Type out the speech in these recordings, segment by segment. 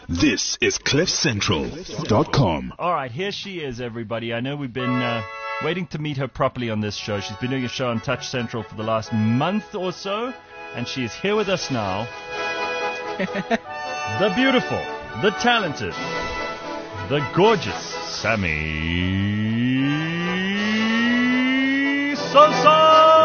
This is CliffCentral.com. All right, here she is, everybody. I know we've been waiting to meet her properly on this show. She's been doing a show on Touch Central for the last month or so, and she is here with us now. The beautiful, the talented, the gorgeous Sammy Sosa!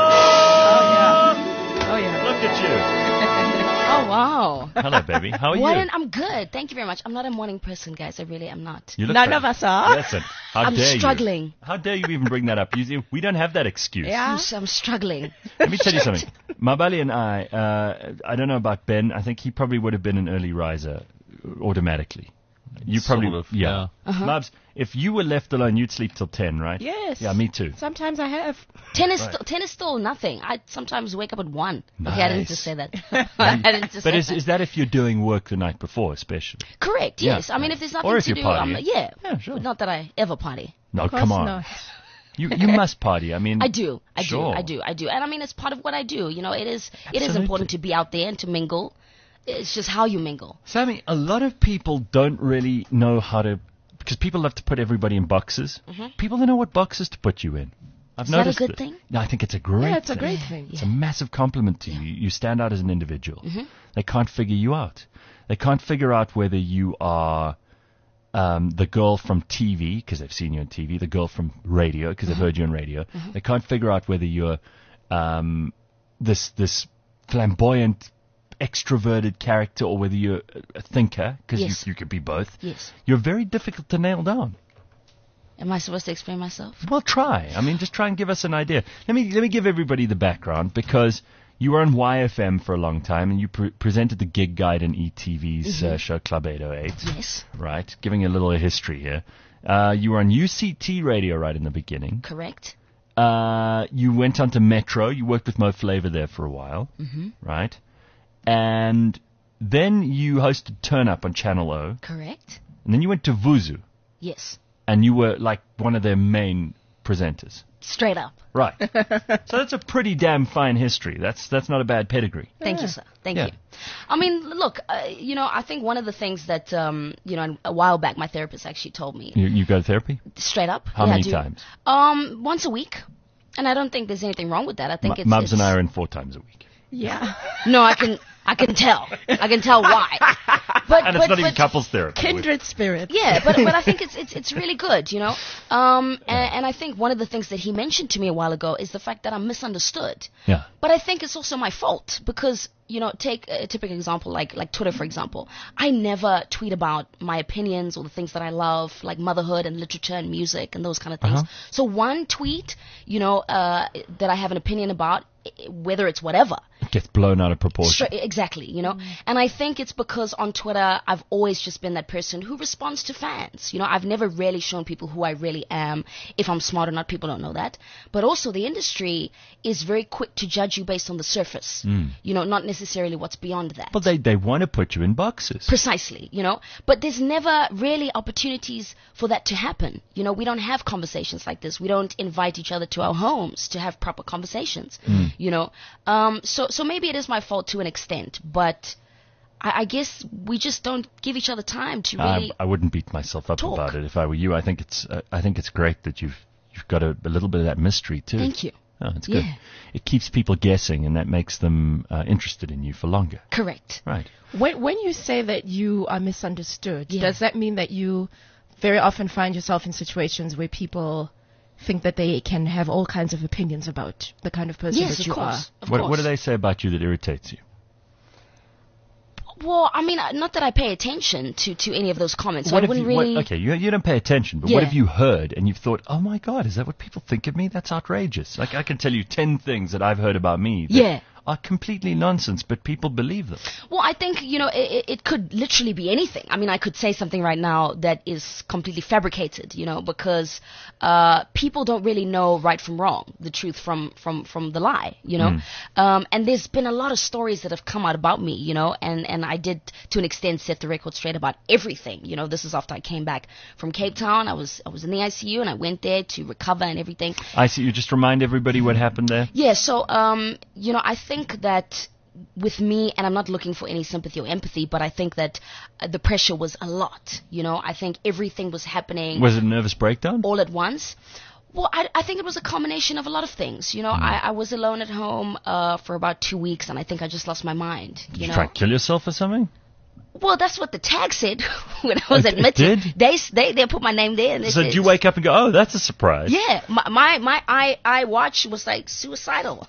Oh, yeah. Look at you. Oh, wow. Hello, baby. How are you? I'm good. Thank you very much. I'm not a morning person, guys. I really am not. You look None great. of us are. Listen, how I'm dare struggling. you? How dare you even bring that up? We don't have that excuse. Yeah. I'm struggling. Let me tell you something. Mabali and I don't know about Ben. I think he probably would have been an early riser automatically. You probably, Sort of, yeah. Mabs, if you were left alone, you'd sleep till 10, right? Yes. Yeah, me too. Sometimes I have. 10 is still nothing. I sometimes wake up at 1. Okay, I didn't Nice. just say that. I didn't just But say is that if you're doing work the night before, especially? Correct, Yeah. yes. I mean, if there's nothing Or if to you're do, partying. yeah. Yeah, sure. But not that I ever party. No, Of course come on. not. You must party. I mean, I do. Sure. I do. And I mean, it's part of what I do. You know, it is Absolutely. important to be out there and to mingle. It's just how you mingle. Sammy, a lot of people don't really know how to, because people love to put everybody in boxes. People don't know what boxes to put you in. I've Is that a noticed good this. thing? No, I think it's a great Yeah, it's a thing. great thing. It's a massive compliment to you. You stand out as an individual. They can't figure you out. They can't figure out whether you are the girl from TV, because they've seen you on TV, the girl from radio, because they've heard you on radio. They can't figure out whether you're this flamboyant, extroverted character or whether you're a thinker, because Yes. you could be both. Yes. You're very difficult to nail down. Am I supposed to explain myself? Well, try. I mean, just try and give us an idea. Let me give everybody the background, because you were on YFM for a long time and you presented the Gig Guide and ETV's show Club 808. Yes. Right, giving a little history here. You were on UCT radio right in the beginning. Correct. You went on to Metro. You worked with Mo Flavor there for a while. Right? And then you hosted Turn Up on Channel O. Correct. And then you went to Vuzu. Yes. And you were like one of their main presenters. Straight up. Right. So that's a pretty damn fine history. That's not a bad pedigree. Thank you, sir. Thank Yeah. you. I mean, look, I think one of the things that, a while back my therapist actually told me, You go to therapy? straight up. How yeah, many I do. times? Once a week. And I don't think there's anything wrong with that. I think Mubs and I are in 4 times a week. Yeah. No, I can tell. I can tell why. But, And it's not even couples therapy. Kindred spirit. Yeah, but I think it's really good, you know. And I think one of the things that he mentioned to me a while ago is the fact that I'm misunderstood. Yeah. But I think it's also my fault because, take a typical example like Twitter, for example. I never tweet about my opinions or the things that I love, like motherhood and literature and music and those kind of things. So one tweet, that I have an opinion about, whether it's whatever, Gets blown out of proportion. Exactly, And I think it's because on Twitter, I've always just been that person who responds to fans. I've never really shown people who I really am. If I'm smart or not, people don't know that. But also the industry is very quick to judge you based on the surface. Not necessarily what's beyond that. But they want to put you in boxes. Precisely, But there's never really opportunities for that to happen. We don't have conversations like this. We don't invite each other to our homes to have proper conversations. So maybe it is my fault to an extent, but I guess we just don't give each other time to really. I wouldn't beat myself up talk. about it if I were you. I think it's great that you've got a little bit of that mystery too. Thank you. Oh, it's good. Yeah. It keeps people guessing, and that makes them interested in you for longer. Correct. Right. When you say that you are misunderstood, Yeah. does that mean that you very often find yourself in situations where people think that they can have all kinds of opinions about the kind of person Yes, that of you course. are? Of What course. do they say about you that irritates you? Well, I mean, not that I pay attention to any of those comments. So I What have wouldn't you, really. okay, you don't pay attention, but what Yeah. have you heard and you've thought, oh my God, is that what people think of me? That's outrageous. Like I can tell you 10 things that I've heard about me that Yeah. are completely nonsense, but people believe them. Well, I think, it could literally be anything. I mean, I could say something right now that is completely fabricated, because people don't really know right from wrong, the truth from the lie, And there's been a lot of stories that have come out about me, and I did, to an extent, set the record straight about everything. This is after I came back from Cape Town. I was in the ICU, and I went there to recover and everything. I see. You just remind everybody what happened there. Yeah, so, I think that, with me, and I'm not looking for any sympathy or empathy, but I think that the pressure was a lot. I think everything was happening. Was it a nervous breakdown? All at once. Well, I think it was a combination of a lot of things. I was alone at home for about 2 weeks, and I think I just lost my mind. Did you try to kill yourself or something? Well, that's what the tag said when I was admitted. They put my name there. And so did you wake up and go, oh, that's a surprise? Yeah, my iWatch was like suicidal,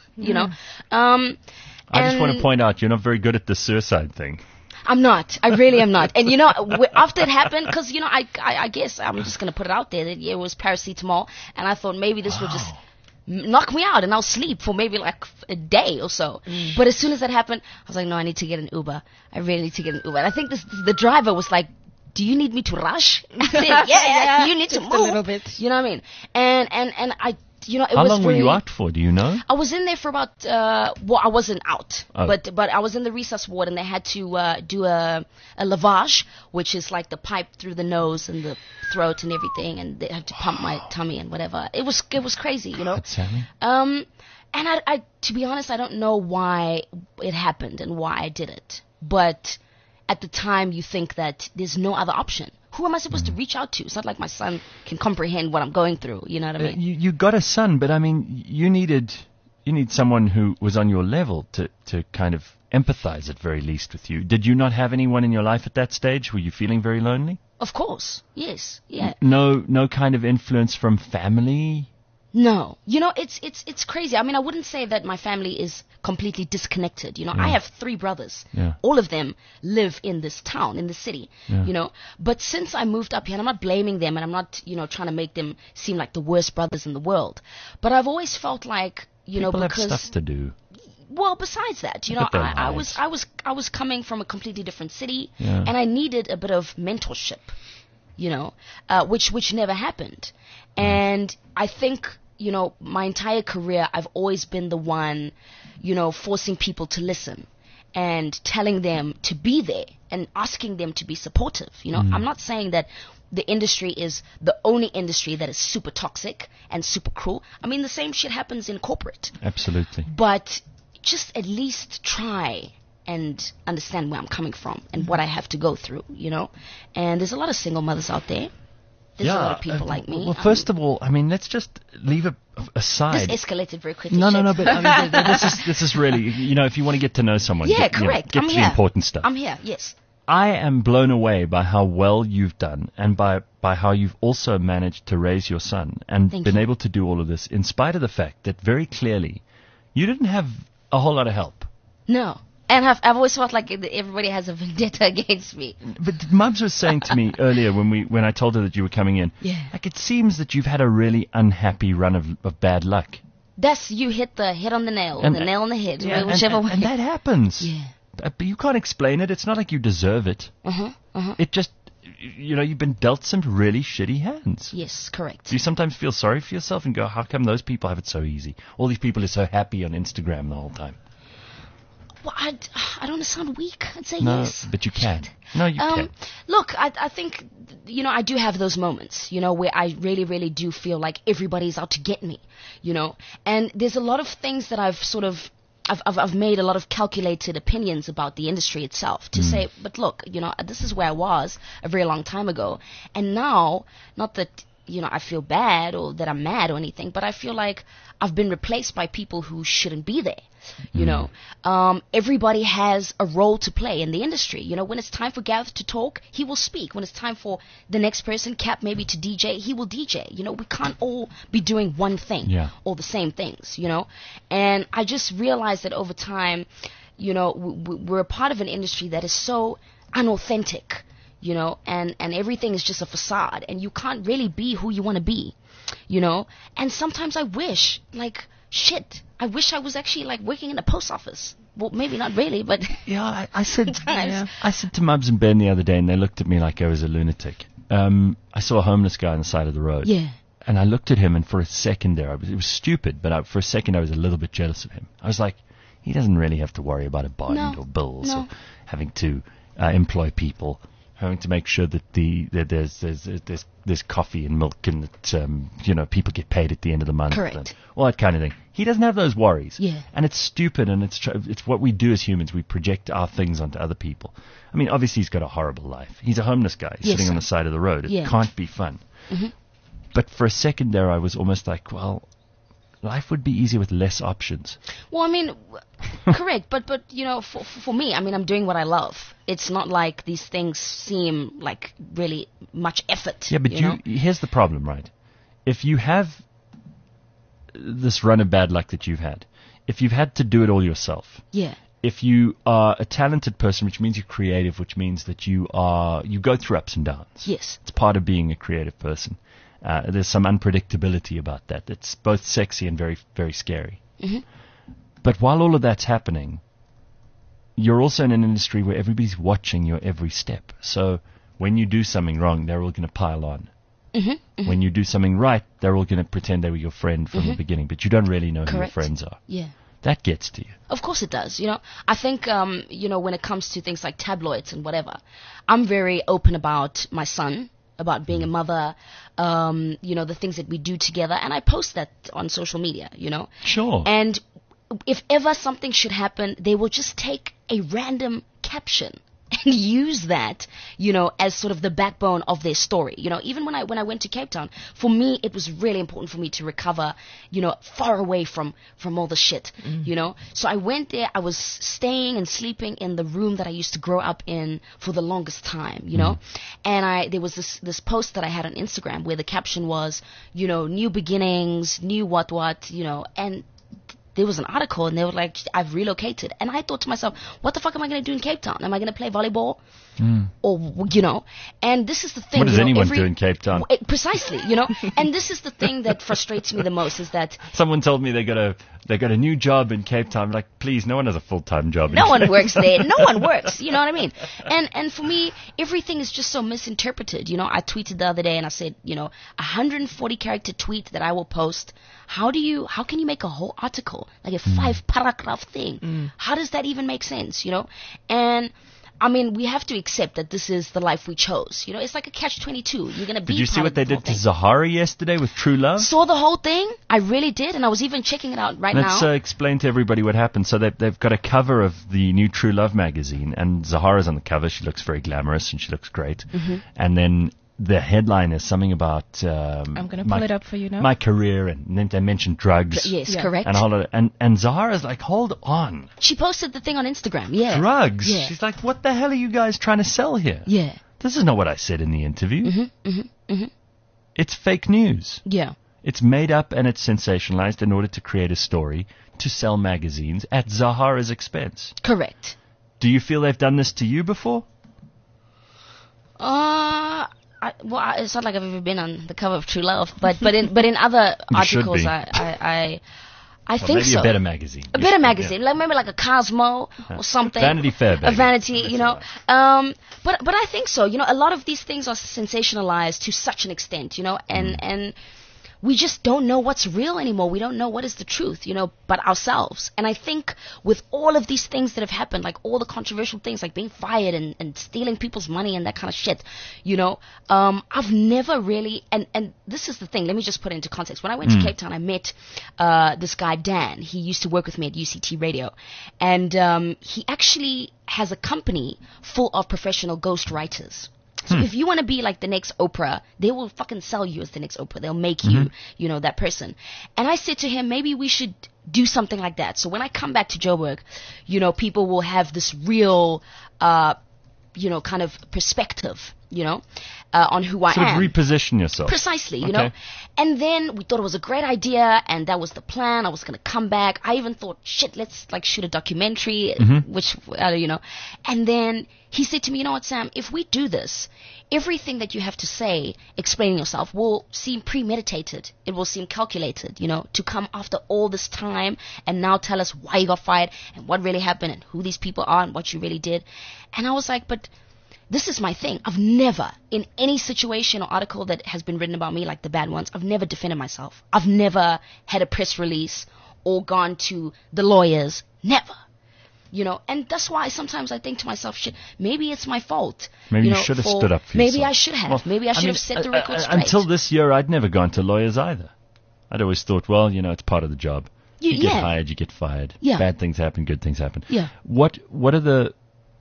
I just want to point out, you're not very good at the suicide thing. I'm not. I really am not. And after it happened, because I guess I'm just gonna put it out there that it was paracetamol, and I thought maybe this would just knock me out and I'll sleep for maybe like a day or so. But as soon as that happened, I was like, no, I need to get an Uber. I really need to get an Uber. And I think the driver was like, do you need me to rush? I said, yeah, you need to move. A little bit. You know what I mean? And I, it was How long were you out for? Do you know? I was in there for about, I wasn't out, Oh. but I was in the resus ward, and they had to do a lavage, which is like the pipe through the nose and the throat and everything, and they had to pump my tummy and whatever. It was crazy, God, Sammy. And I, to be honest, I don't know why it happened and why I did it, but at the time you think that there's no other option. Who am I supposed to reach out to? It's not like my son can comprehend what I'm going through. You know what I mean? You got a son, but I mean, you need someone who was on your level to kind of empathize at very least with you. Did you not have anyone in your life at that stage? Were you feeling very lonely? Of course. Yes. Yeah. No kind of influence from family? No. It's crazy. I mean, I wouldn't say that my family is completely disconnected. I have 3 brothers. Yeah. All of them live in this town, in the city, Yeah. But since I moved up here, and I'm not blaming them, and I'm not, trying to make them seem like the worst brothers in the world, but I've always felt like, People because have stuff to do. well, besides that, Look at their I lives. was coming from a completely different city, Yeah. and I needed a bit of mentorship, which never happened. And I think, my entire career, I've always been the one, forcing people to listen and telling them to be there and asking them to be supportive. I'm not saying that the industry is the only industry that is super toxic and super cruel. I mean, the same shit happens in corporate. Absolutely. But just at least try and understand where I'm coming from and what I have to go through, And there's a lot of single mothers out there. There's a lot of people like me. Well, first of all, I mean, let's just leave it aside. This escalated very quickly. No, Shit. but I mean, this is really, if you want to get to know someone, correct. get I'm to here. the important stuff. I'm here, yes. I am blown away by how well you've done and by how you've also managed to raise your son and Thank been you. able to do all of this in spite of the fact that very clearly you didn't have a whole lot of help. No. And I've always felt like everybody has a vendetta against me. But Mubs was saying to me earlier when I told her that you were coming in, like it seems that you've had a really unhappy run of bad luck. You hit the head on the nail, And- or the nail on the head, Yeah, whichever way. and that happens. Yeah. But you can't explain it. It's not like you deserve it. It just, you've been dealt some really shitty hands. Yes, correct. Do you sometimes feel sorry for yourself and go, how come those people have it so easy? All these people are so happy on Instagram the whole time. Well, I don't want to sound weak. I'd say No, yes. but you can. No, you can. Look, I think, I do have those moments, where I really, really do feel like everybody's out to get me, And there's a lot of things that I've made a lot of calculated opinions about the industry itself to say, but look, this is where I was a very long time ago. And now, not that, I feel bad or that I'm mad or anything, but I feel like I've been replaced by people who shouldn't be there. Everybody has a role to play in the industry. When it's time for Gareth to talk, he will speak. When it's time for the next person, Cap maybe to DJ, he will DJ. We can't all be doing one thing or the same things, And I just realized that over time, we're a part of an industry that is so unauthentic, and everything is just a facade, and you can't really be who you want to be, And sometimes I wish, I wish I was actually working in a post office. Well, maybe not really, but Yeah, I said Sometimes. I said to Mubs and Ben the other day, and they looked at me like I was a lunatic. I saw a homeless guy on the side of the road. yeah. And I looked at him, and for a second there, it was stupid, but for a second I was a little bit jealous of him. I was like, he doesn't really have to worry about a bond No, or bills no. or having to employ people. having to make sure that there's coffee and milk and that people get paid at the end of the month. Correct. And all that kind of thing. He doesn't have those worries. Yeah. And it's stupid, and it's what we do as humans. We project our things onto other people. I mean, obviously he's got a horrible life. He's a homeless guy sitting on the side of the road. It can't be fun. Mm-hmm. But for a second there, I was almost like, well, life would be easier with less options. Well, I mean, correct, but for me, I mean, I'm doing what I love. It's not like these things seem like really much effort. Yeah, but here's the problem, right? If you have this run of bad luck that you've had, if you've had to do it all yourself, if you are a talented person, which means you're creative, which means that you go through ups and downs. Yes, it's part of being a creative person. There's some unpredictability about that. It's both sexy and very, very scary. Mm-hmm. But while all of that's happening, you're also in an industry where everybody's watching your every step. So when you do something wrong, they're all going to pile on. Mm-hmm. Mm-hmm. When you do something right, they're all going to pretend they were your friend from the beginning, but you don't really know who your friends are. Yeah. That gets to you. Of course it does. I think, when it comes to things like tabloids and whatever, I'm very open about my son, about being a mother, the things that we do together, and I post that on social media, Sure. And if ever something should happen, they will just take a random caption and use that, as sort of the backbone of their story. Even when I went to Cape Town, for me, it was really important for me to recover, far away from all the shit, So I went there. I was staying and sleeping in the room that I used to grow up in for the longest time, And there was this post that I had on Instagram where the caption was, new beginnings, new what, and there was an article and they were like, I've relocated. And I thought to myself, what the fuck am I going to do in Cape Town? Am I going to play volleyball? Or, and this is the thing. What does anyone do in Cape Town? Precisely, and this is the thing that frustrates me the most is that someone told me they got a new job in Cape Town. I'm like, please, no one has a full-time job in Cape Town. No one works there. No one works. You know what I mean? And for me, everything is just so misinterpreted. I tweeted the other day and I said, 140 character tweet that I will post. How can you make a whole article, like a 5-paragraph thing? How does that even make sense? And I mean, we have to accept that this is the life we chose. It's like a catch-22. You're going to be. Did you see what they did to Zahara yesterday with True Love? Saw the whole thing. I really did, and I was even checking it out now. Let's explain to everybody what happened. So they've got a cover of the new True Love magazine, and Zahara's on the cover. She looks very glamorous, and she looks great. Mm-hmm. And then the headline is something about I'm going to pull it up for you now. My career, and then they mentioned drugs. Yes, correct. And Zahara's like, hold on. She posted the thing on Instagram. Yeah, drugs. Yeah. She's like, what the hell are you guys trying to sell here? Yeah, this is not what I said in the interview. Mm-hmm, mm-hmm, mm-hmm. It's fake news. Yeah, it's made up and it's sensationalized in order to create a story to sell magazines at Zahara's expense. Correct. Do you feel they've done this to you before? It's not like I've ever been on the cover of True Love, but in other articles, I think maybe so. A better magazine. A better magazine, like maybe like a Cosmo or something. Vanity Fair, baby. A Vanity, That's right. But I think so. A lot of these things are sensationalized to such an extent, and we just don't know what's real anymore. We don't know what is the truth, but ourselves. And I think with all of these things that have happened, like all the controversial things, like being fired and stealing people's money and that kind of shit, I've never really, and this is the thing, let me just put it into context. When I went to Cape Town, I met this guy, Dan. He used to work with me at UCT Radio. And he actually has a company full of professional ghostwriters. So if you want to be like the next Oprah, they will fucking sell you as the next Oprah. They'll make you, that person. And I said to him, maybe we should do something like that. So when I come back to Joburg, people will have this real, kind of perspective, on who I am. Sort of reposition yourself. Precisely, And then we thought it was a great idea, and that was the plan. I was going to come back. I even thought, shit, let's like shoot a documentary, which, And then he said to me, you know what, Sam, if we do this, everything that you have to say, explaining yourself, will seem premeditated. It will seem calculated, to come after all this time and now tell us why you got fired and what really happened and who these people are and what you really did. And I was like, but this is my thing. I've never, in any situation or article that has been written about me, like the bad ones, I've never defended myself. I've never had a press release or gone to the lawyers. Never. You know, and that's why sometimes I think to myself, shit, maybe it's my fault. Maybe you know, should have stood up for maybe yourself. I should have. Well, Maybe I should mean, have set the record straight. Until this year, I'd never gone to lawyers either. I'd always thought, well, you know, it's part of the job. You get hired, you get fired. Yeah. Bad things happen, good things happen. Yeah. What are the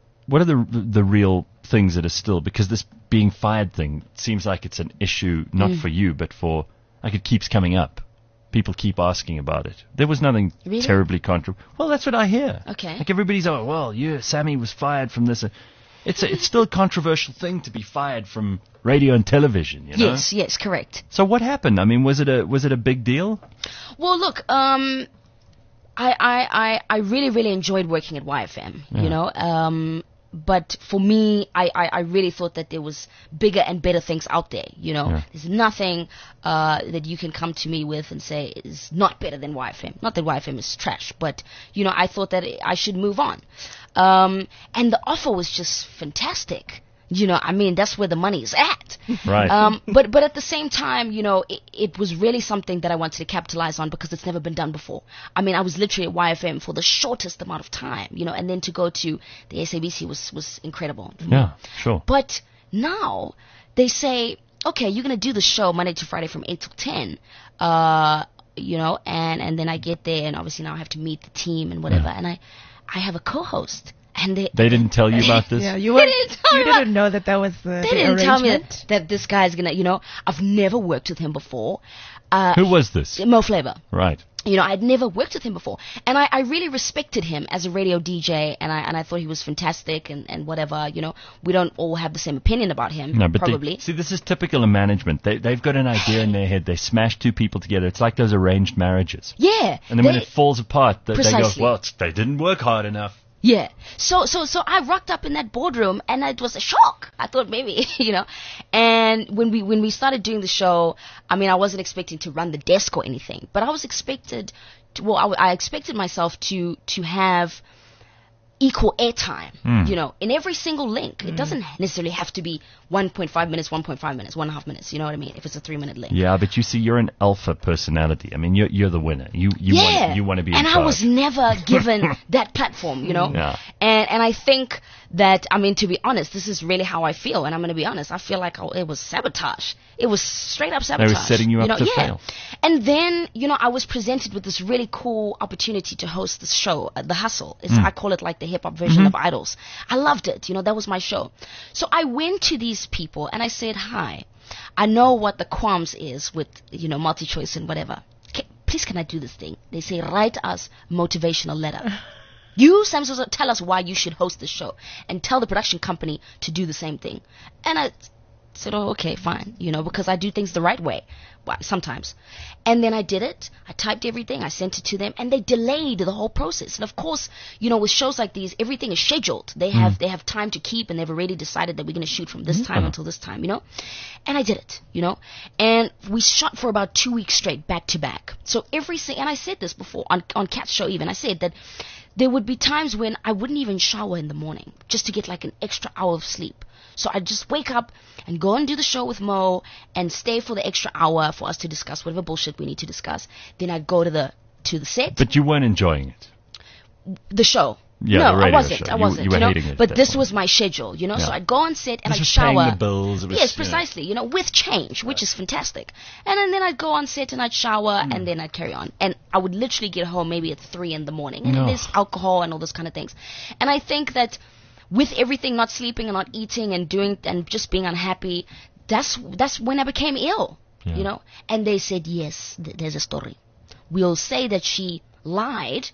real things that are still, because this being fired thing seems like it's an issue not for you, but for, like, it keeps coming up. People keep asking about it. There was nothing Really? terribly controversial. Well, that's what I hear. Okay. Like everybody's, oh, well, Sammy was fired from this. It's still a controversial thing to be fired from radio and television, you know? Yes, correct. So what happened? I mean, was it a big deal? Well, look, I really, really enjoyed working at YFM, you know. But for me, I really thought that there was bigger and better things out there, you know. Yeah. There's nothing that you can come to me with and say is not better than YFM. Not that YFM is trash, but, you know, I thought that I should move on. And the offer was just fantastic. You know, I mean, that's where the money is at. Right. But at the same time, you know, it was really something that I wanted to capitalize on because it's never been done before. I mean, I was literally at YFM for the shortest amount of time, you know, and then to go to the SABC was incredible. Yeah, sure. But now they say, okay, you're going to do the show Monday to Friday from 8 to 10, you know, and then I get there and obviously now I have to meet the team and whatever. And I have a co-host. And they didn't tell you about this? Yeah, you didn't didn't know that was the They didn't tell me arrangement? that this guy's gonna, you know, I've never worked with him before. Who was this? Mo Flavor. Right. You know, I'd never worked with him before. And I really respected him as a radio DJ, and I thought he was fantastic and whatever, you know. We don't all have the same opinion about him, No, but probably. see, this is typical of management. They've got an idea in their head. They smash two people together. It's like those arranged marriages. Yeah. And then when it falls apart, they go, Precisely. well, they didn't work hard enough. Yeah. So I rocked up in that boardroom and it was a shock. I thought maybe, you know. And when we started doing the show, I mean, I wasn't expecting to run the desk or anything, but I was expected to, well, I expected myself to have equal airtime, you know, in every single link. It doesn't necessarily have to be 1.5 minutes, 1.5 minutes, 1.5 minutes, you know what I mean? If it's a 3-minute link. Yeah, but you see, you're an alpha personality. I mean, you're the winner. You want to be in and charge. I was never given that platform, you know. Yeah. And I think that, I mean, to be honest, this is really how I feel, and I'm going to be honest. I feel like it was sabotage. It was straight up sabotage. They were setting you up to fail. And then, you know, I was presented with this really cool opportunity to host this show, The Hustle. I call it like the hip hop version of Idols. I loved it. You know, that was my show. So I went to these people and I said, hi, I know what the qualms is with, you know, multi-choice and whatever. Please, can I do this thing? They say, write us motivational letter. You, Sam, tell us why you should host the show and tell the production company to do the same thing. And I said, oh, okay, fine, you know, because I do things the right way, well, sometimes. And then I did it. I typed everything. I sent it to them, and they delayed the whole process. And of course, you know, with shows like these, everything is scheduled. They have time to keep, and they've already decided that we're going to shoot from this time until this time, you know. And I did it, you know. And we shot for about 2 weeks straight, back to back. So and I said this before on Cat's show even. I said that there would be times when I wouldn't even shower in the morning just to get like an extra hour of sleep. So I'd just wake up and go and do the show with Mo and stay for the extra hour for us to discuss whatever bullshit we need to discuss. Then I'd go to the set. But you weren't enjoying it. The show. Yeah, no, the radio I wasn't. show. I wasn't. You were know? hating it at But that this point. was my schedule, you know. Yeah. So I'd go on set and This I'd was shower. paying the bills. It was, Yes, precisely. You know, with change, which is fantastic. And then I'd go on set and I'd shower and then I'd carry on. And I would literally get home maybe at 3 in the morning. And then there's alcohol and all those kind of things. And I think that with everything, not sleeping and not eating and doing and just being unhappy, that's when I became ill, you know. And they said, yes, there's a story. We'll say that she lied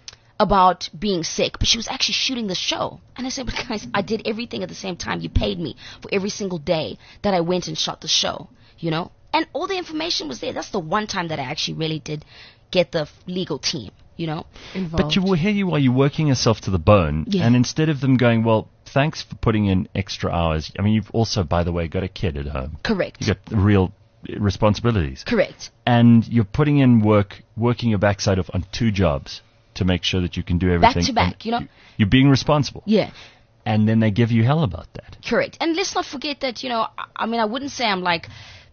about being sick, but she was actually shooting the show. And I said, but guys, I did everything at the same time. You paid me for every single day that I went and shot the show, you know. And all the information was there. That's the one time that I actually really did get the legal team, you know. Involved. But you will hear you while you're working yourself to the bone, and instead of them going, well, thanks for putting in extra hours. I mean, you've also, by the way, got a kid at home. Correct. You've got real responsibilities. Correct. And you're putting in working your backside off on 2 jobs to make sure that you can do everything. Back to back, and you know. You're being responsible. Yeah. And then they give you hell about that. Correct. And let's not forget that, you know, I mean, I wouldn't say I'm like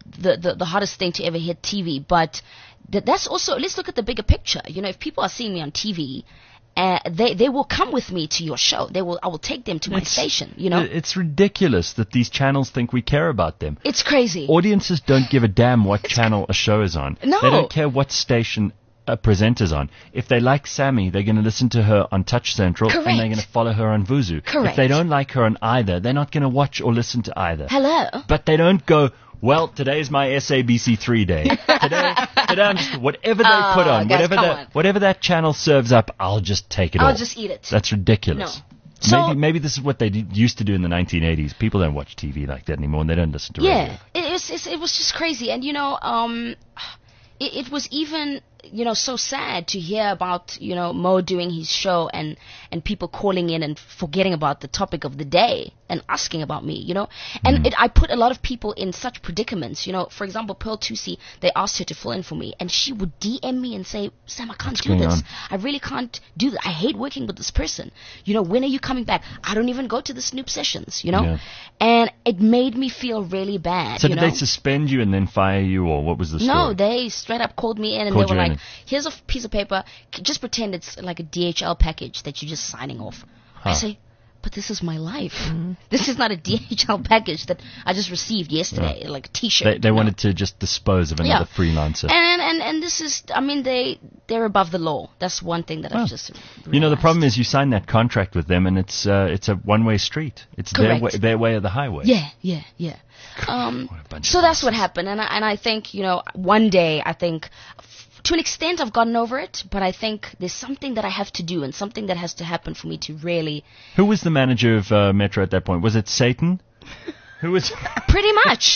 the hottest thing to ever hit TV, but that's also, let's look at the bigger picture. You know, if people are seeing me on TV they will come with me to your show. I will take them to my station, you know. It's ridiculous that these channels think we care about them. It's crazy. Audiences don't give a damn what channel a show is on. No. They don't care what station a presenter's on. If they like Sammy, they're going to listen to her on Touch Central, Correct. and they're going to follow her on Vuzu. Correct. If they don't like her on either, they're not going to watch or listen to either. Hello. But they don't go, well, today's my SABC3 day. Today I'm just, whatever they put on, guys, whatever that channel serves up, I'll just take it all. I'll just eat it. That's ridiculous. No. So, maybe this is what they used to do in the 1980s. People don't watch TV like that anymore, and they don't listen to radio. yeah, it was just crazy. And, you know, it was even, you know, so sad to hear about, you know, Mo doing his show and people calling in and forgetting about the topic of the day and asking about me, you know. And I put a lot of people in such predicaments, you know. For example, Pearl Tusi, they asked her to fill in for me, and she would DM me and say, Sam, I can't do this. I really can't do that. I hate working with this person. You know, when are you coming back? I don't even go to the Snoop sessions, you know. Yeah. And it made me feel really bad. So did they suspend you and then fire you, or what was the story? No, they straight up called me in and they were like, here's a piece of paper, just pretend it's like a DHL package that you're just signing off. I say, but this is my life. This is not a DHL package that I just received yesterday, like a T-shirt. They wanted to just dispose of another freelancer. And this is, I mean, they're above the law. That's one thing that I've just realized. You know, the problem is you sign that contract with them, and it's a one-way street. It's their way or the highway. Yeah. So that's what happened, and I think, you know, one day I think. To an extent, I've gotten over it, but I think there's something that I have to do and something that has to happen for me to really... Who was the manager of Metro at that point? Was it Satan? Who was... Pretty much.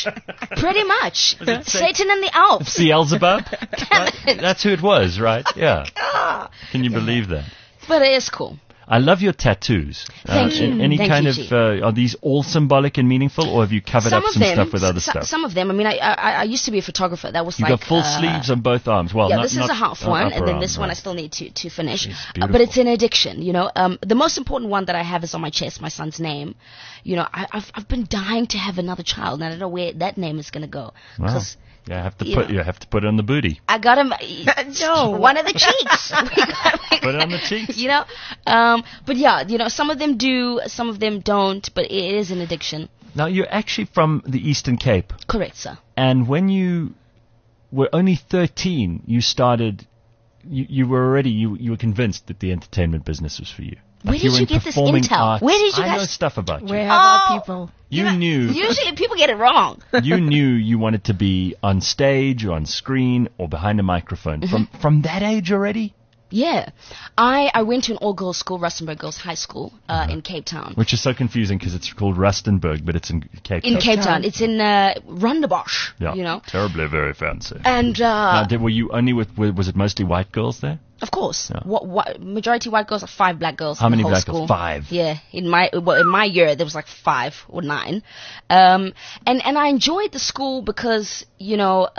Satan and the Alps. Beelzebub? That's who it was, right? Yeah. Can you believe that? But it is cool. I love your tattoos. Thank you. Any Thank kind you, of Chief. Are these all symbolic and meaningful, or have you covered up some stuff with other stuff? Some of them. I mean, I used to be a photographer. That was you got full sleeves on both arms. Well, yeah, this is a half one, and then this one I still need to finish. But it's an addiction, you know. The most important one that I have is on my chest, my son's name. You know, I've been dying to have another child, and I don't know where that name is going to go. Because you have to put it on the booty. I got him. No, one of the cheeks. Put it on the cheeks. You know, but yeah, you know, some of them do, some of them don't, but it is an addiction. Now, you're actually from the Eastern Cape. Correct, sir. And when you were only 13, you started. You were convinced that the entertainment business was for you. Where did you get this intel? Arts. Where did you guys... I know stuff about you. Where have our people... You knew... Usually people get it wrong. You knew you wanted to be on stage or on screen or behind a microphone. From that age already? Yeah. I went to an all-girls school, Rustenburg Girls High School, in Cape Town. Which is so confusing because it's called Rustenburg, but it's in Cape Town. In Cape Town. It's in Rondebosch, you know. Terribly very fancy. And... now, were you only was it mostly white girls there? Of course. Yeah. Majority white girls, 5 black girls. How many black school. girls? 5. Yeah. In my year, there was like 5 or 9. And I enjoyed the school because, you know,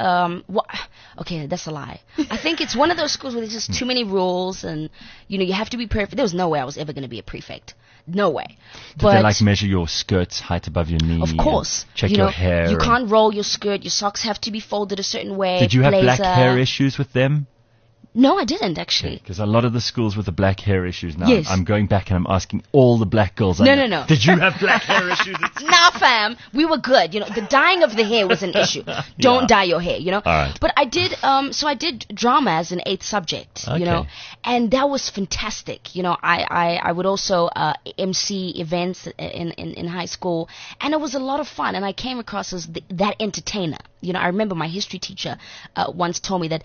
okay, that's a lie. I think it's one of those schools where there's just too many rules and, you know, you have to be perfect. There was no way I was ever going to be a prefect. No way. Did they like measure your skirt's height above your knee? Of course. Check your hair. You can't roll your skirt. Your socks have to be folded a certain way. Did you have black hair issues with them? No, I didn't actually. Because a lot of the schools with the black hair issues now, yes. I'm going back and I'm asking all the black girls. No. Did you have black hair issues? Nah, fam. We were good. You know, the dyeing of the hair was an issue. Don't dye your hair, you know. All right. But I did, so I did drama as an 8th subject, you know, and that was fantastic. You know, I would also MC events in high school, and it was a lot of fun, and I came across as that entertainer. You know, I remember my history teacher once told me that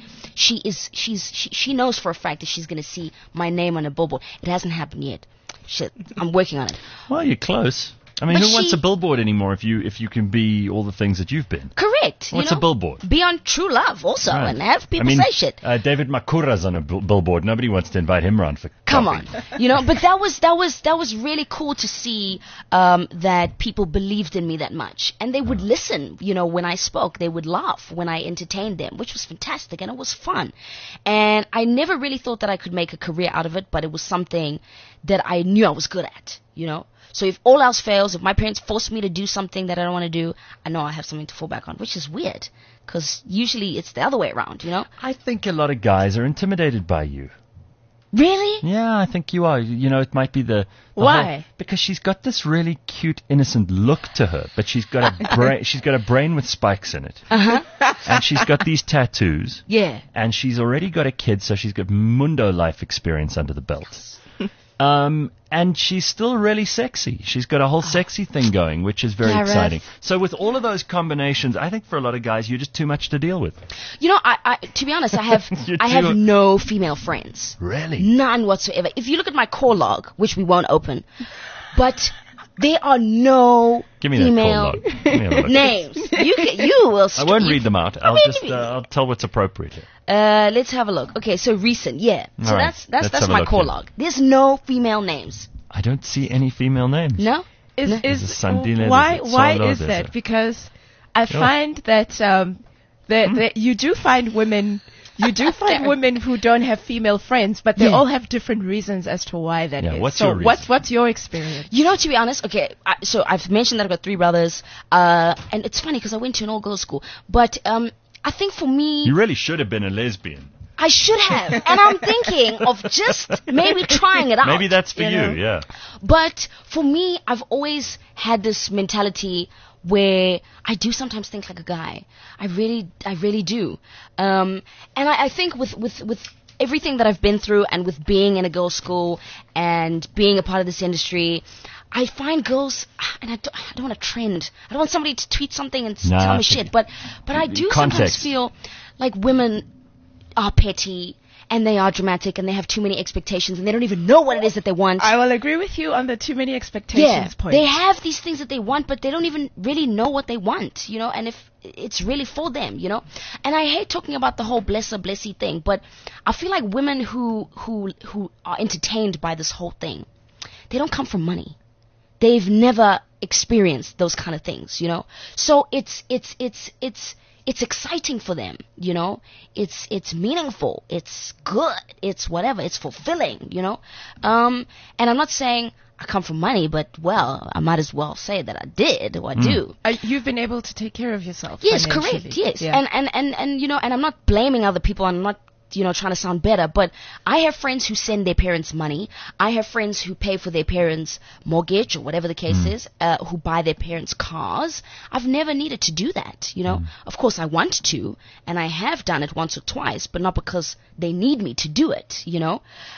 she knows for a fact that she's going to see my name on a billboard. It hasn't happened yet. Shit, I'm working on it. Well, you're close. I mean, who wants a billboard anymore if you can be all the things that you've been? Correct. What's a billboard? Be on True Love also and have people say shit. David Makura's on a billboard. Nobody wants to invite him around for Come coffee. on. You know, but that was really cool to see that people believed in me that much. And they would listen, you know, when I spoke. They would laugh when I entertained them, which was fantastic and it was fun. And I never really thought that I could make a career out of it, but it was something that I knew I was good at, you know. So if all else fails, if my parents force me to do something that I don't want to do, I know I have something to fall back on, which is weird, because usually it's the other way around, you know? I think a lot of guys are intimidated by you. Really? Yeah, I think you are. You know, it might be the Why? because she's got this really cute, innocent look to her, but she's got a brain. She's got a brain with spikes in it, and she's got these tattoos. Yeah. And she's already got a kid, so she's got mundo life experience under the belt. And she's still really sexy. She's got a whole sexy thing going, which is very Gareth. exciting. So with all of those combinations, I think for a lot of guys, you're just too much to deal with. You know, I to be honest, I have no female friends. Really? None whatsoever. If you look at my call log, which we won't open, but there are no Give me that female call log. Let me have a look. names. You will. I won't read them out. I'll tell what's appropriate here. Let's have a look. Okay, so recent, yeah. So All right, let's that's have a my look call then. log. There's no female names. I don't see any female names. No. Is There's a Sandile, why there's a why Solo, is there's that? a- Because I find that that you do find women. You do find women who don't have female friends, but they Yeah. all have different reasons as to why that is. Yeah, what's so your reason? what's your experience? You know, to be honest, okay, so I've mentioned that I've got 3 brothers, and it's funny because I went to an all-girls school, but I think for me, You really should have been a lesbian. I should have, and I'm thinking of just maybe trying it out. Maybe that's for you, know? yeah. But for me, I've always had this mentality where I do sometimes think like a guy. I really do. And I think with everything that I've been through and with being in a girls' school and being a part of this industry, I find girls, and I don't want to trend. I don't want somebody to tweet something and Nah, tell I me think- shit. But I do sometimes Context. feel like women are petty and they are dramatic and they have too many expectations and they don't even know what it is that they want. I will agree with you on the too many expectations point. They have these things that they want, but they don't even really know what they want, you know, and if it's really for them, you know. And I hate talking about the whole blesser blessy thing, but I feel like women who are entertained by this whole thing, they don't come from money. They've never experienced those kind of things, you know. So it's exciting for them, you know. It's meaningful. It's good. It's whatever. It's fulfilling, you know. And I'm not saying I come from money, but well, I might as well say that I did or I do. You've been able to take care of yourself. Yes, financially. correct. Yes, Yeah. and you know, and I'm not blaming other people. I'm not, you know, trying to sound better, but I have friends who send their parents money. I have friends who pay for their parents' mortgage or whatever the case is, who buy their parents cars. I've never needed to do that, you know. Of course, I want to, and I have done it once or twice, but not because they need me to do it, you know.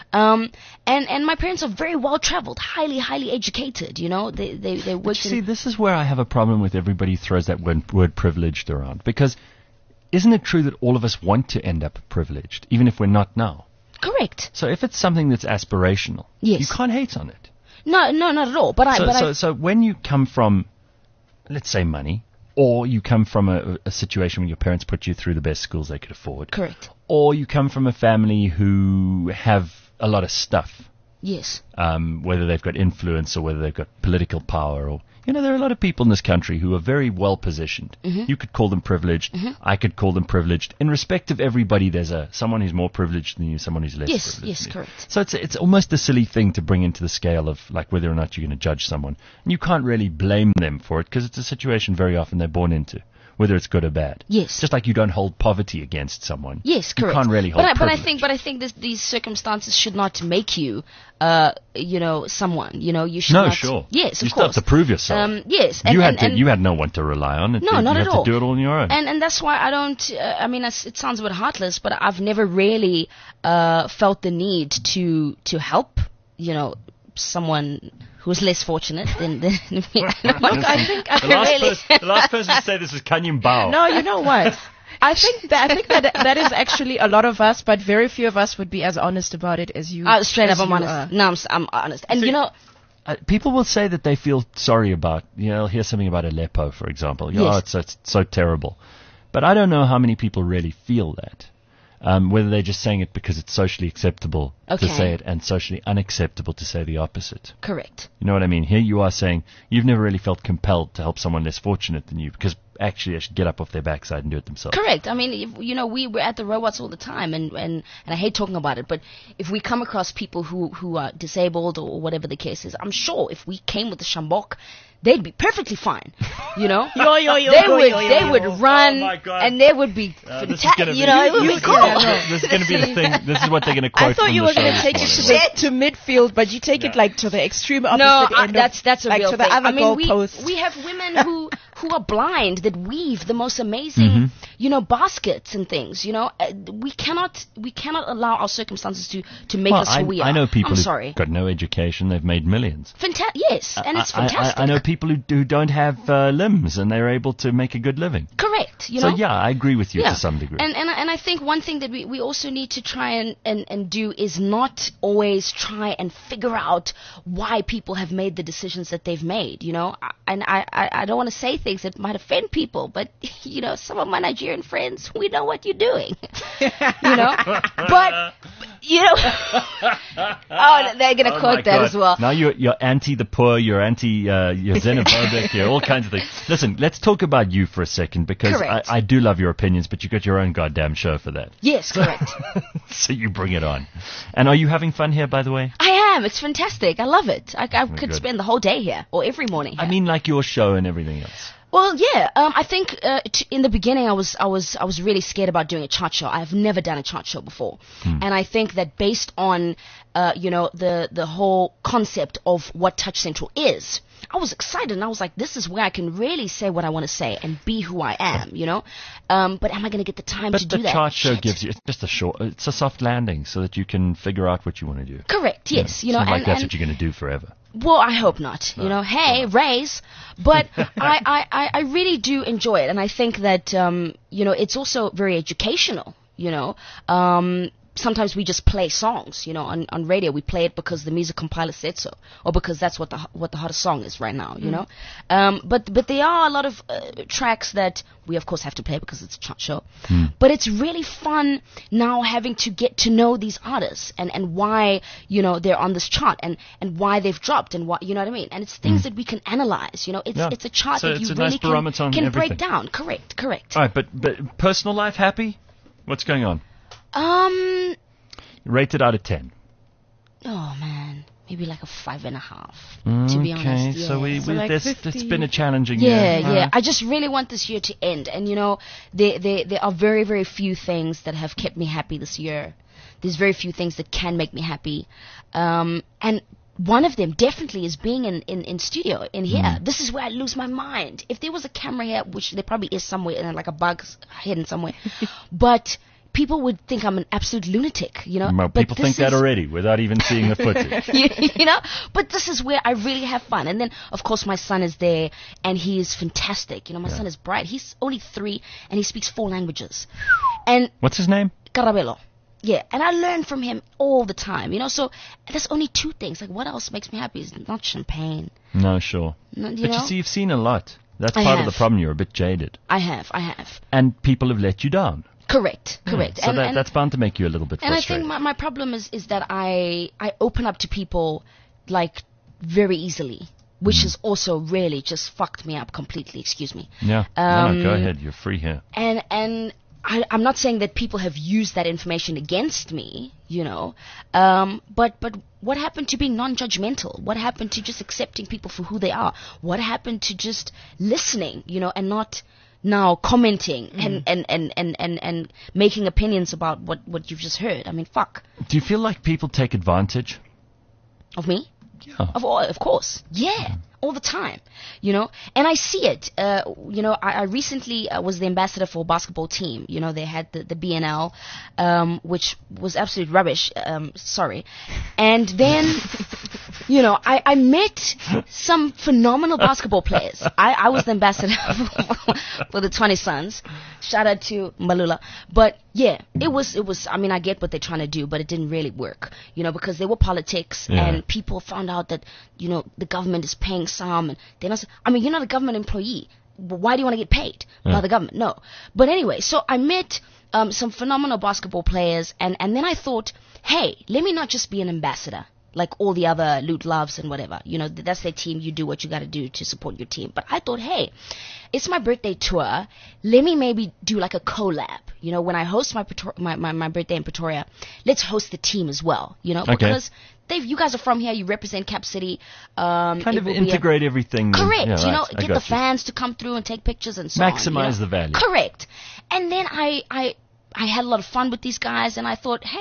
And my parents are very well traveled, highly educated, you know. They But work you see, this is where I have a problem with everybody who throws that word privileged around. Because isn't it true that all of us want to end up privileged, even if we're not now? correct. So if it's something that's aspirational, Yes. you can't hate on it. No, not at all. But So when you come from, let's say, money, or you come from a situation where your parents put you through the best schools they could afford, correct. or you come from a family who have a lot of stuff, Yes. whether they've got influence or whether they've got political power, or, you know, there are a lot of people in this country who are very well positioned. You could call them privileged. I could call them privileged. In respect of everybody, there's someone who's more privileged than you, someone who's less Yes, privileged. yes, than you. correct. So it's almost a silly thing to bring into the scale of like whether or not you're going to judge someone. And you can't really blame them for it because it's a situation very often they're born into, whether it's good or bad. Yes. Just like you don't hold poverty against someone. Yes, correct. You can't really hold but I privilege. think these circumstances should not make you, you know, someone. You know, you should No, not. sure. Yes, you of still course. have to prove yourself. Yes. You and had no one to rely on. No, you not have at all. to do it all on your own. And that's why I don't. I mean, it sounds a bit heartless, but I've never really felt the need to help. You know, someone who's less fortunate than me. I think The last person to say this is Kanyum Bao. No, you know what? I think that is actually a lot of us, but very few of us would be as honest about it as you. Straight as up, I'm you honest. are. No, I'm honest. And See, you know, People will say that they feel sorry about, you know, they'll hear something about Aleppo, for example. You know, Yes. it's so terrible. But I don't know how many people really feel that. Whether they're just saying it because it's socially acceptable to Okay. say it and socially unacceptable to say the opposite. correct. You know what I mean? Here you are saying you've never really felt compelled to help someone less fortunate than you because actually they should get up off their backside and do it themselves. Correct. I mean, you know, we're at the robots all the time, and I hate talking about it, but if we come across people who are disabled or whatever the case is, I'm sure if we came with the Shambok, they'd be perfectly fine. You know, they would run, Oh my God. and they would be This is fantastic. gonna You know, it would be cool. This is going to be the thing. This is what they're going to quote I thought from you the were was going to take you to midfield, but you take it like to the extreme opposite end. That's a like real to thing. the other I mean, goalpost. we have women who are blind that weave the most amazing, baskets and things. We cannot allow our circumstances to make us who we are. I know people I'm who've sorry. got no education. They've made millions. Yes, and it's fantastic. I know people who don't have limbs and they're able to make a good living. Correct. So yeah, I agree with you to some degree. And I think one thing that we also need to try and do is not always try and figure out why people have made the decisions that they've made. And I don't want to say things that might offend people, but some of my Nigerian friends, we know what you're doing. But oh, they're gonna quote that as well. Now you're anti the poor, you're you're xenophobic, you're all kinds of things. Listen, let's talk about you for a second, because I do love your opinions, but you got your own goddamn show for that. Yes, correct. So you bring it on. And are you having fun here, by the way? I am. It's fantastic. I love it. I could spend the whole day here or every morning here. I mean, like your show and everything else. Well, yeah. I think in the beginning I was really scared about doing a chart show. I've never done a chart show before, and I think that based on the whole concept of what Touch Central is, I was excited, and I was like, this is where I can really say what I want to say and be who I am, But am I going to get the time to do that? But the chart show gives you it's a soft landing so that you can figure out what you want to do. Correct. Yes. It's not like that's what you're going to do forever. Well, I hope not. Hey, raise. But I really do enjoy it, and I think that it's also very educational. Sometimes we just play songs, on radio. We play it because the music compiler said so, or because that's what the hottest song is right now, But there are a lot of tracks that we of course have to play because it's a chart show. But it's really fun now having to get to know these artists and why they're on this chart and why they've dropped and what what I mean. And it's things that we can analyze. It's a chart that you really can break down. Correct. All right, but personal life, happy? What's going on? Rated out of 10. Oh man, maybe like a 5.5. To be honest. Yeah. So it's been a challenging year. Yeah. Yeah. I just really want this year to end, and there are very, very few things that have kept me happy this year. There's very few things that can make me happy, and one of them definitely is being in studio in here. This is where I lose my mind. If there was a camera here, which there probably is somewhere, and like a bug hidden somewhere, but people would think I'm an absolute lunatic, Well, people think that already without even seeing the footage. But this is where I really have fun. And then, of course, my son is there, and he is fantastic. My son is bright. He's only 3, and he speaks 4 languages. And what's his name? Karabelo. Yeah, and I learn from him all the time, So there's only 2 things. Like, what else makes me happy? Is not champagne. No, sure. But you see, you've seen a lot. That's part of the problem. You're a bit jaded. I have. And people have let you down. Correct. So that's bound to make you a little bit frustrated. And I think my problem is that I open up to people, like, very easily, which has also really just fucked me up completely. Excuse me. Yeah. No, go ahead. You're free here. And I'm not saying that people have used that information against me, but what happened to being non-judgmental? What happened to just accepting people for who they are? What happened to just listening, and not now commenting and making opinions about what you've just heard? I mean, fuck. Do you feel like people take advantage of me? Yeah. Of course. Yeah. All the time, and I see it. I recently was the ambassador for a basketball team. They had the BNL, which was absolute rubbish. Sorry. And then, I met some phenomenal basketball players. I was the ambassador for the 20 Suns. Shout out to Malula. But yeah, it was, I mean, I get what they're trying to do, but it didn't really work, because there were politics and people found out that, the government is paying some, and they're not, I mean, you're not a government employee. Why do you want to get paid by the government? No. But anyway, so I met some phenomenal basketball players, and then I thought, hey, let me not just be an ambassador like all the other Loot Loves and whatever. That's their team. You do what you got to do to support your team. But I thought, hey, it's my birthday tour. Let me maybe do like a collab. When I host my birthday in Pretoria, let's host the team as well. Because you guys are from here. You represent Cap City. Kind of integrate everything. Correct. Right. Get the fans to come through and take pictures and so Maximize the value. Correct. And then I had a lot of fun with these guys, and I thought, hey,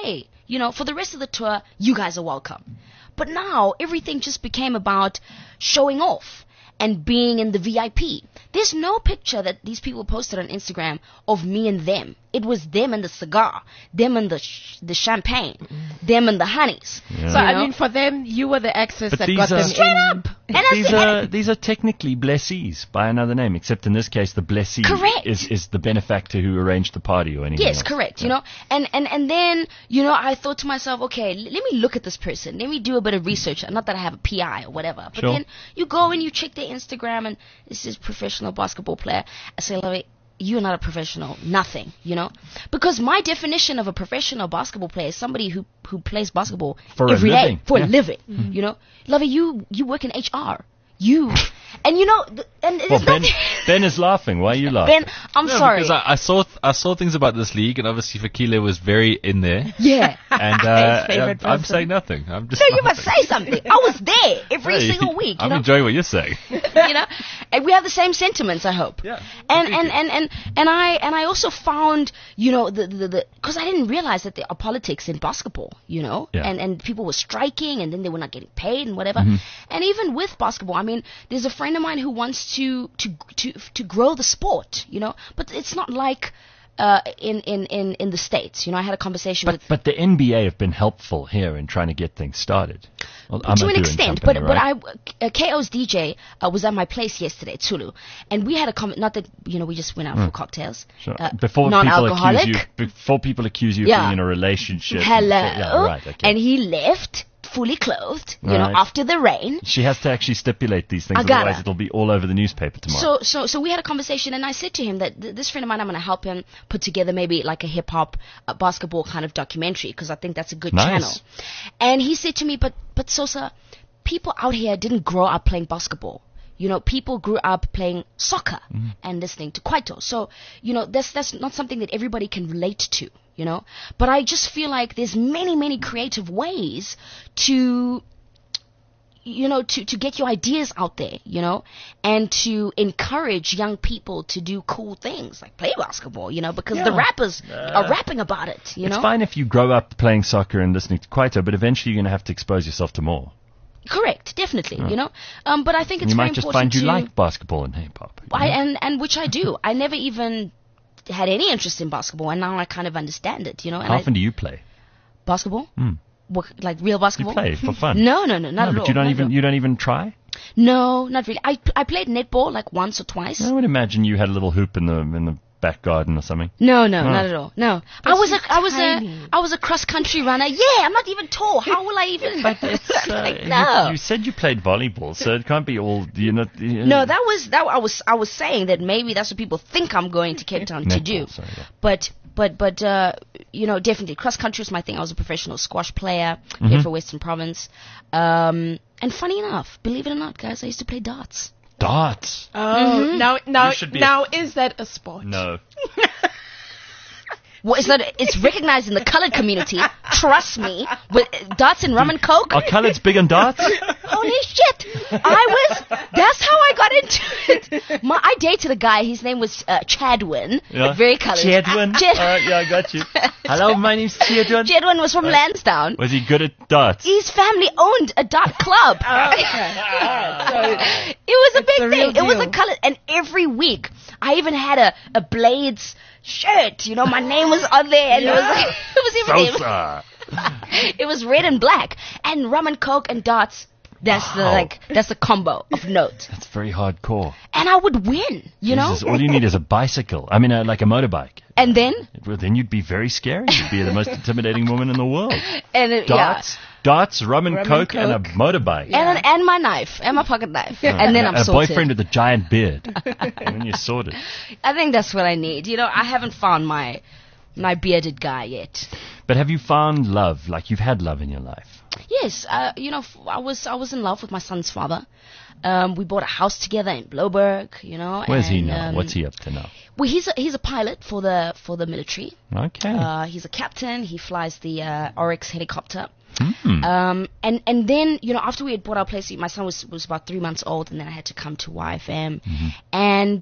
You know, for the rest of the tour, you guys are welcome. But now everything just became about showing off and being in the VIP. There's no picture that these people posted on Instagram of me and them. It was them and the cigar, them and the champagne, them and the honeys. Yeah. So, You I know? mean, for them, you were the access But that these got are- them Straight in. up. And I These are technically blessees by another name, except in this case, the blessee Correct. is the benefactor who arranged the party or anything. Yes, else. correct. Yeah. You know, and then, you know, I thought to myself, okay, let me look at this person. Let me do a bit of research. Not that I have a PI or whatever, but Sure. then you go and you check their Instagram, and this is professional basketball player. I say, Lovey, you're not a professional, nothing, you know, because my definition of a professional basketball player is somebody who plays basketball For a every day living, for yeah. a living. You know, Lovey, you work in HR. And you know, and Well, there's nothing. Ben is laughing. Why are you laughing? Ben, I'm No, sorry. because I saw things about this league, and obviously Fakile was very in there. Yeah. And His favorite I'm person. saying nothing. I'm just. No, you must say something. I was there every Hey, single week. You I'm know, enjoying what you're saying. you know, and we have the same sentiments. I hope. Yeah, And completely. and I also found, you know, the because I didn't realize that there are politics in basketball. You know, Yeah. and people were striking, and then they were not getting paid and whatever. And even with basketball, I mean, there's a friend of mine who wants to grow the sport. You know, but it's not like. In the States, you know, I had a conversation with But the NBA have been helpful here in trying to get things started. Well, I'm to not an doing extent, something, but right? KO's DJ was at my place yesterday, Tsulu, and we had a not that, you know, we just went out for cocktails. Sure. Before people non-alcoholic. accuse you of Yeah. being in a relationship. Hello, Yeah, right, okay. and he left fully clothed, you know, Right. after the rain. She has to actually stipulate these things, I gotta. otherwise it'll be all over the newspaper tomorrow. So we had a conversation, and I said to him that this friend of mine, I'm going to help him put together maybe like a hip hop basketball kind of documentary, because I think that's a good Nice. channel. And he said to me, but Sosa, people out here didn't grow up playing basketball. You know, people grew up playing soccer and listening to Kwaito. So, you know, that's not something that everybody can relate to, you know. But I just feel like there's many creative ways to, you know, to get your ideas out there, you know, and to encourage young people to do cool things like play basketball, you know, because the rappers are rapping about it, you It's know. fine if you grow up playing soccer and listening to Kwaito, but eventually you're going to have to expose yourself to more. Correct, definitely, you know. But I think And it's you very might just important find you to like basketball and hip hop. and which I do. I never even had any interest in basketball, and now I kind of understand it, you know. And How often do you play? basketball? What, like real You basketball? play for fun. No, not at all. but you don't not even at all. you don't even try. No, not really. I played netball like once or twice. I would imagine you had a little hoop in the back garden or something. No, not at all. No, I tiny. was a cross country runner. Yeah, I'm not even tall. How will I even? Like, no. You said you played volleyball, so it can't be all. No, I was saying that maybe that's what people think I'm going to Cape Town to Netball, do. sorry, yeah. But you know, definitely cross country was my thing. I was a professional squash player Mm-hmm. here for Western Province. And funny enough, believe it or not, guys, I used to play darts. Darts. Oh, now You should be now is that a sport? No. Well, it's recognized in the colored community. Trust me. With darts and rum and coke. Are colours big on darts? Holy shit! That's how I got into it. I dated a guy. His name was Chadwin. Yeah. Very colored. Chadwin. Yeah, I got you. Hello, my name's Chadwin. Chadwin was from Lansdowne. Was he good at darts? His family owned a dart club. It was a big the real thing. It was a deal. color, and every week I even had a Blades shirt. You know, my name was on there, and it was even Sosa. it was red and black, and rum and coke and darts. That's the combo of note. That's very hardcore. And I would win, you know. Jesus, all you need is a bicycle. I mean, like a motorbike. And then Well, then you'd be very scary. You'd be the most intimidating woman in the world. Darts, Rum and coke, and a motorbike. and my knife, and my pocket knife, and then I'm a sorted. boyfriend with a giant beard. And then you're sorted. I think that's what I need. You know, I haven't found my bearded guy yet. But have you found love? Like you've had love in your life? Yes, you know, I was in love with my son's father. We bought a house together in Bloberg, you know. Where's he and, now? What's he up to now? Well, he's a pilot for the military. Okay. He's a captain. He flies the Oryx helicopter. Hmm. And then, you know, after we had bought our place, my son was about 3 months old, and then I had to come to YFM. Mm-hmm. And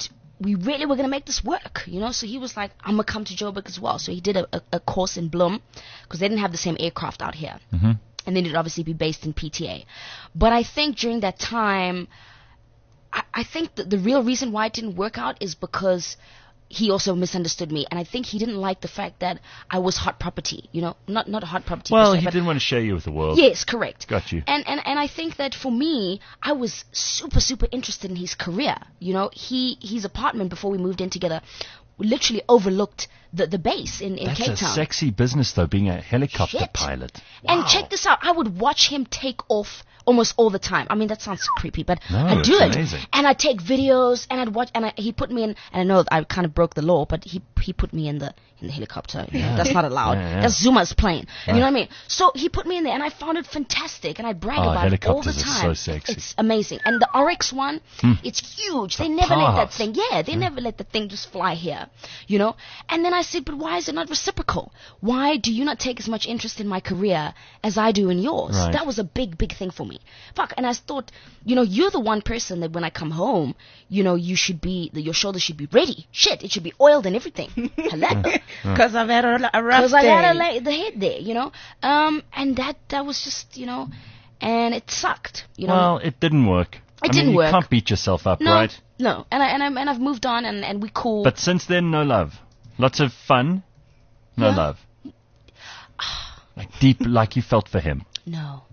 we really were going to make this work, you know. So he was like, I'm going to come to Joburg as well. So he did a course in Bloem, because they didn't have the same aircraft out here. Mm-hmm. And then it'd obviously be based in PTA. But I think during that time, I think that the real reason why it didn't work out is because he also misunderstood me, and I think he didn't like the fact that I was hot property, you know, not a hot property. Well, per se, he but didn't want to share you with the world. yes, correct. Got you. And I think that for me, I was super interested in his career. You know, his apartment before we moved in together literally overlooked the base in That's Cape a Town. sexy business, though, being a helicopter Shit. pilot. And check this out, I would watch him take off almost all the time. I mean, that sounds creepy, but No, I do it's it. amazing. And I take videos, and I'd watch, and he put me in, and I know I kind of broke the law, but he put me in the helicopter. Yeah. That's not allowed. Yeah, yeah. That's Zuma's plane. You Right. know what I mean? So he put me in there, and I found it fantastic, and I brag Oh, about it all the helicopters time. are so sexy. It's amazing. And the Oryx one, it's huge. They never let that powerhouse. thing, they never let the thing just fly here, you know? And then I said, but why is it not reciprocal? Why do you not take as much interest in my career as I do in yours? Right. That was a big thing for me. Fuck, and I thought, you know, you're the one person that when I come home, you know, your shoulders should be ready. Shit, it should be oiled and everything. Hello. Because I've had a rough Because I day. had to lay the head there, you know? And that was just, you know, and it sucked, you know? Well, it didn't work. It didn't You work. can't beat yourself up, no, right? no. And I've moved on, and we cool. But since then, no love. Lots of fun, no Yeah. love. Like deep, like you felt for him. no.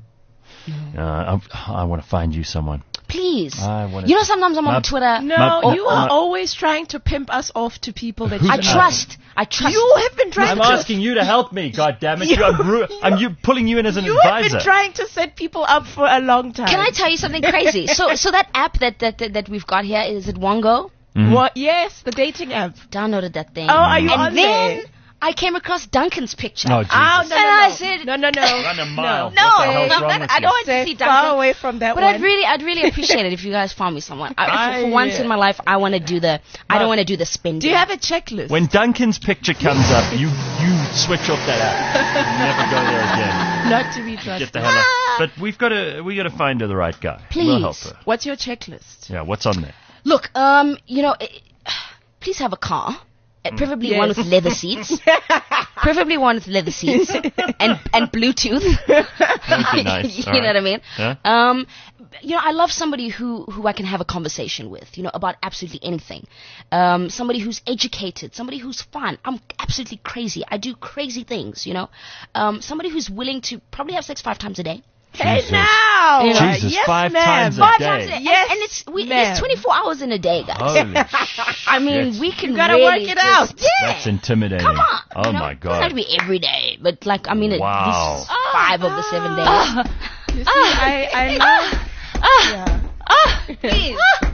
I want to find you someone. Please. I wanna- You know, sometimes I'm My- on Twitter. No, you are my- always trying to pimp us off to people that you I know. trust. You have been trying I'm to. asking you to help me. God damn it! I'm pulling you in as an You have advisor. been trying to set people up for a long time. Can I tell you something crazy? So that app that we've got here, is it Wongo? What? Yes, the dating app. Downloaded that thing. Oh, are you and on then there? I came across Duncan's picture. Oh, Jesus. Oh, no, And no, I no. said- no. Run a mile. No, What the hell's no, wrong with I you? don't want to Stay see far Duncan. away from that But one. I'd really appreciate it if you guys found me someone. For once in my life, I want to do the. I don't want to do the spending. Do you have a checklist? When Duncan's picture comes up, you switch off that app. Never go there again. Not to be trusted. Get the hell out. But we got to find her the right guy. We'll Please. help her. What's your checklist? Yeah, what's on there? Look, you know, please have a car. Preferably one with leather seats. Preferably one with leather seats and Bluetooth. That would be nice. You All know right. what I mean? Yeah? You know, I love somebody who I can have a conversation with, you know, about absolutely anything. Somebody who's educated, somebody who's fun. I'm absolutely crazy. I do crazy things, you know. Somebody who's willing to probably have sex 5 times a day. Hey Jesus. now! Jesus, yes, 5 ma'am. times a 5 day. times a day. Yes, and it's ma'am. 24 hours in a day, guys. Holy I mean, shit. we can You gotta really work it just- out. Yeah. That's intimidating. Come on. Oh you know? my It doesn't have God. to be every day, but like, I mean, Wow. at least 5 of the 7 days. You see, I love. Yeah. Please.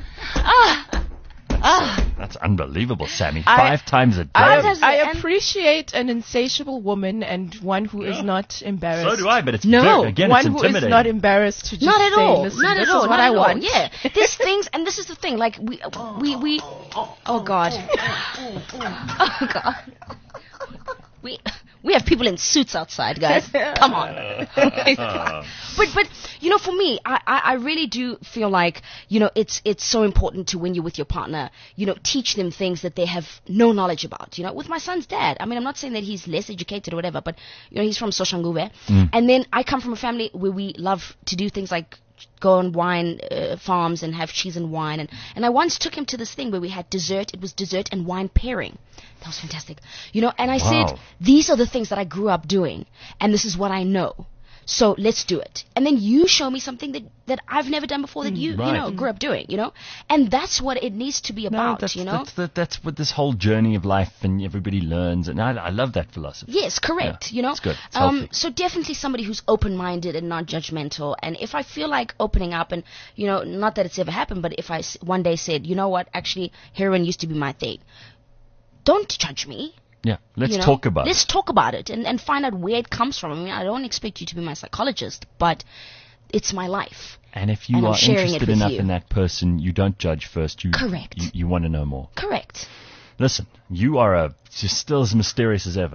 That's unbelievable, Sammy. I- 5 times a day. I And- appreciate an insatiable woman and one who is not embarrassed. So do I, but it's No. very, again, One it's who is intimidating. not embarrassed to just Not at say, all. Listen, Not this at all. is what not I at all. want. Yeah. There's things, and this is the thing. Like we. Oh God. Oh God. We have people in suits outside, guys. Come on. But you know, for me, I really do feel like, you know, it's so important to, when you're with your partner, you know, teach them things that they have no knowledge about. You know, with my son's dad, I mean, I'm not saying that he's less educated or whatever, but you know, he's from Soshanguve, and then I come from a family where we love to do things like go on wine farms and have cheese and wine, and I once took him to this thing where we had dessert. It was dessert and wine pairing. That was fantastic, you know. And I Wow. said, these are the things that I grew up doing, and this is what I know. So let's do it. And then you show me something that I've never done before that you Right. know, grew up doing, you know. And that's what it needs to be No, about, that's, you know. that's what this whole journey of life, and everybody learns, and I love that philosophy. Yes, correct. Yeah, You know, it's good. It's healthy. so definitely somebody who's open-minded and not judgmental. And if I feel like opening up, and you know, not that it's ever happened, but if I one day said, you know what, actually, heroin used to be my thing, don't judge me. Yeah, let's You know? talk about Let's it. talk about it and find out where it comes from. I mean, I don't expect you to be my psychologist, but it's my life. And if you and I'm are sharing it interested with enough you. in that person, you don't judge first. You want to know more. Correct. Listen, you are just still as mysterious as ever.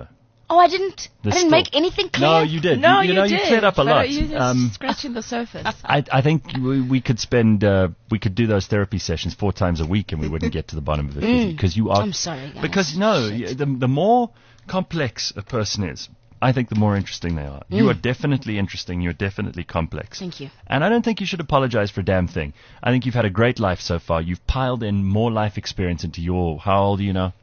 Oh, I didn't There's make still- anything clear. No, you did. No, you know, did. you cleared up a But lot. You're just scratching the surface. I think we could spend we could do those therapy sessions 4 times a week and we wouldn't get to the bottom of it because you are. I'm sorry, guys. Because the more complex a person is, I think the more interesting they are. You are definitely interesting. You're definitely complex. Thank you. And I don't think you should apologize for a damn thing. I think you've had a great life so far. You've piled in more life experience into your. How old are you now?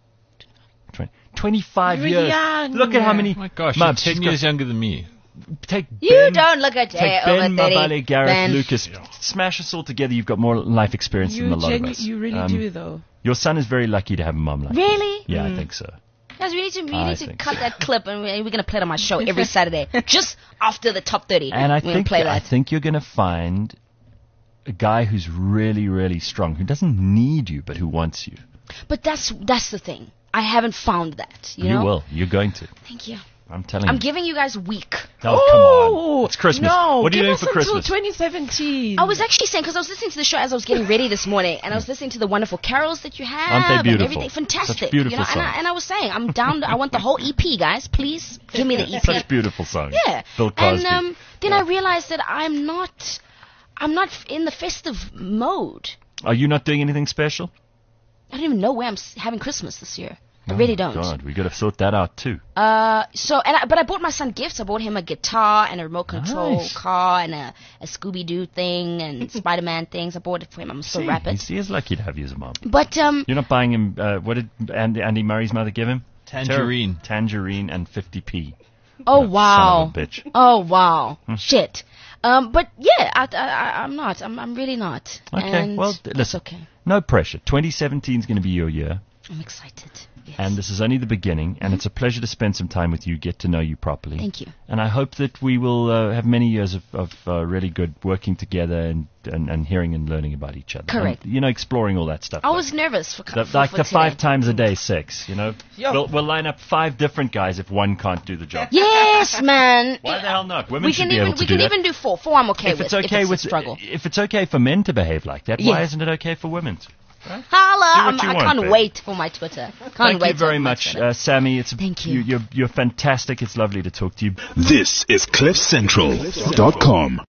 25 You're years. young. Look at how many. Oh my gosh, Mubs, you're 10 she's got- years younger than me. Take You Ben, don't look a day Take over Ben, 30. Mabale, Gareth, Ben. Lucas. Smash us all together. You've got more life experience than a lot of us. You really do, though. Your son is very lucky to have a mum like Really? you. Yeah, I think so. Guys, we need to I cut think so. that clip, and we're going to play it on my show every Saturday, just after the top 30. And I we're going think to play that. you're going to find a guy who's really, really strong, who doesn't need you, but who wants you. But that's the thing. I haven't found that. You know? will. You're going to. Thank you. I'm telling I'm you. giving you guys a week. Oh, come on. It's Christmas. No, What are you give doing us for until Christmas? 2017. I was actually saying, because I was listening to the show as I was getting ready this morning, and I was listening to the wonderful carols that you have. Aren't they And beautiful? everything. Fantastic. Such beautiful you know? songs. And I was saying, I'm down. I want the whole EP, guys. Please give me the EP. Such beautiful songs. Yeah. Bill Cosby. And then I realized that I'm not in the festive mode. Are you not doing anything special? I don't even know where I'm having Christmas this year. I really don't. God, we got to sort that out too. But I bought my son gifts. I bought him a guitar and a remote control Nice. car and a Scooby Doo thing and Spider-Man things. I bought it for him. I'm so rapid. He is lucky to have you as a mom. But You're not buying him. What did Andy Murray's mother give him? Tangerine. Tangerine and 50p. oh Son wow, of a bitch. oh wow, shit. But yeah, I'm not. I'm really not. Okay, And well, that's listen. okay. No pressure. 2017 is going to be your year, I'm excited. Yes. and this is only the beginning. And it's a pleasure to spend some time with you, get to know you properly. Thank you. And I hope that we will have many years of really good working together and hearing and learning about each other. Correct. And, exploring all that stuff. I was nervous for like for the today. 5 times a day sex. Yo. We'll line up 5 different guys if one can't do the job. Yes, man. Why the hell not? Women We should can be even able to we do can that. even do 4. 4 I'm okay If with. it's okay if with it's a struggle. if it's okay for men to behave like that, Yeah. why isn't it okay for women? Holla! Do what you I want, can't babe. wait for my Twitter. Can't Thank wait you very for my much, Twitter. Sammy. Thank you. You're fantastic. It's lovely to talk to you. This is CliffCentral.com.